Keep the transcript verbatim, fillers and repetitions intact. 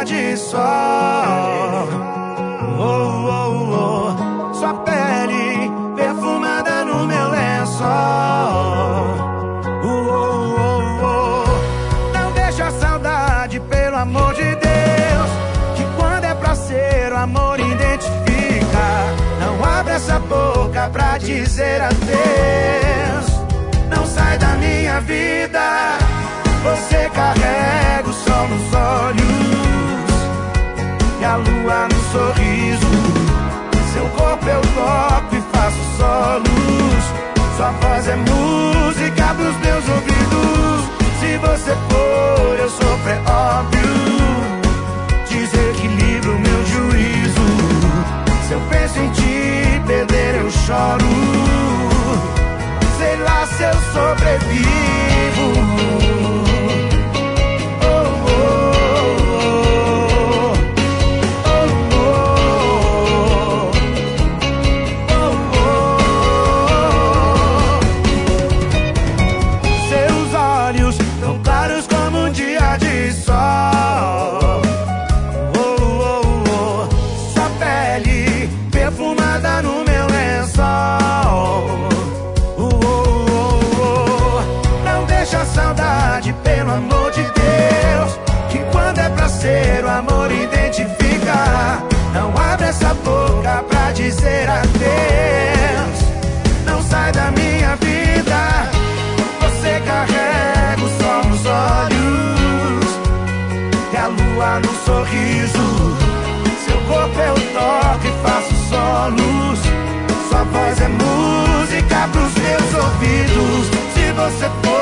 de sol. Oh, oh, oh. Sua pele perfumada no meu lençol. Oh, oh, oh. Não deixa a saudade, pelo amor de Deus, que quando é pra ser, o amor identifica. Não abre essa boca pra dizer adeus. Não sai da minha vida. Você carrega o sol nos olhos e a lua no sorriso. Seu corpo eu toco e faço solos. Sua voz é música pros meus ouvidos. Se você for, eu sofro, é óbvio. Desequilibro o meu juízo. Se eu penso em te perder, eu choro. Sei lá se eu sobrevivo. Pelo amor de Deus, que quando é pra ser, o amor identifica. Não abre essa boca pra dizer adeus. Não sai da minha vida. Você carrega o sol nos olhos e a lua no sorriso. Seu corpo eu toco e faço solos. Sua voz é música pros meus ouvidos. Se você for,